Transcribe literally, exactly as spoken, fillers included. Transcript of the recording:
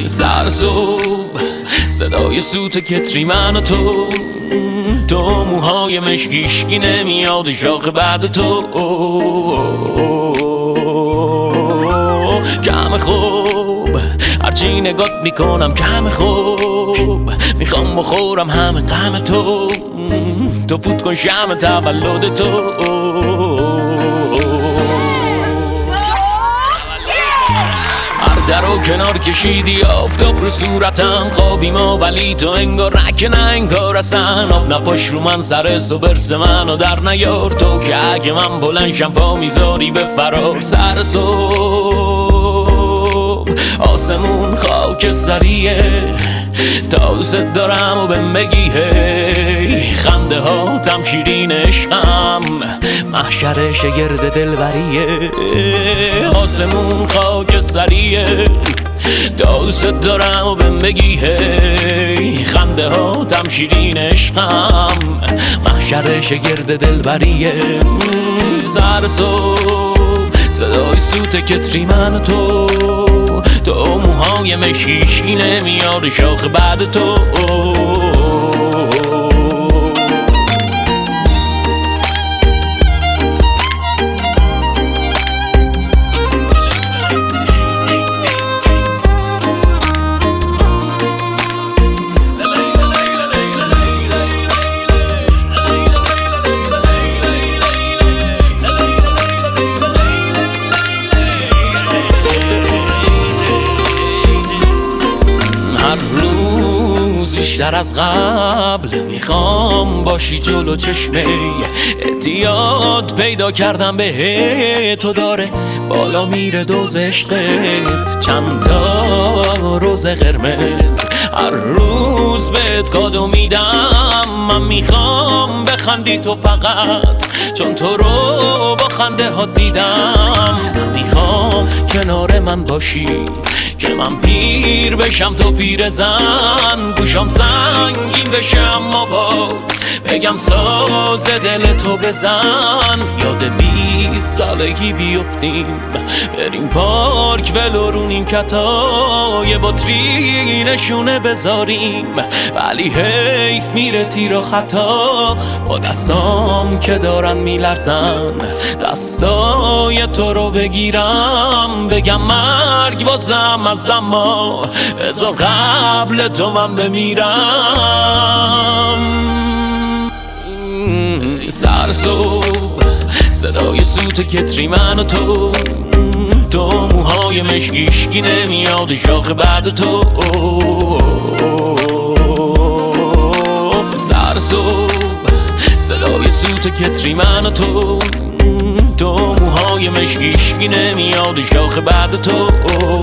سر صبح صدای سوت کتری من و تو، تو موهای مشکیشکی نمیاد شاخ بعد تو. کم خوب هرچی نگات میکنم کم خوب، میخوام بخورم همه غم تو، تو فوت کن شمع تولد تو. در و کنار کشیدی آفتاب رو صورتم، خوابی ما ولی تو انگار رک نه انگار اصلا. آب نپاش رو من سر برس منو در نیار، تو که اگه من بلنشم پا میذاری به فرار. سر صبح آسمون خاک سریه، تا دوست دارم و بهم بگی هی، خنده ها تم شیرین عشقم، محشر شگرد دلبریه. آسمون خاک سریه، تا دوست دارم و بهم بگی هی، خنده ها تم شیرین عشقم، محشر شگرد دلبریه. سر صبح صدای سوت کتری من و تو، تو موهای مشیشکی نمیاد شاخ بعد تو. بیشتر از قبل میخوام باشی جلو چشمه، اعتیاد پیدا کردم به تو، داره بالا میره دوز عشقت. چند تا روز قرمز هر روز بهت کادو میدم، من میخوام بخندی تو فقط، چون تو رو با خنده ها دیدم. من میخوام کنار من باشی که من پیر بشم تو پیر زن، گوشم سنگین بشه اما باز بگم ساز دل تو بزن. یاد بیست سالگی بیفتیم بریم پارک ولو رونیم کتا، یه بطری نشونه بذاریم ولی حیف میره تیر و خطا. با دستام که دارن میلرزن دستای تو رو بگیرم، بگم مرگ بازم از اما ازا قبل تو من بمیرم. سر صبح صدای سوت کتری من و تو، تو موهای مشکیشکی نمیاد شاخ بعد تو. سر صبح صدای سوت کتری من و تو، تو موهای مشکیشکی نمیاد شاخ بعد تو.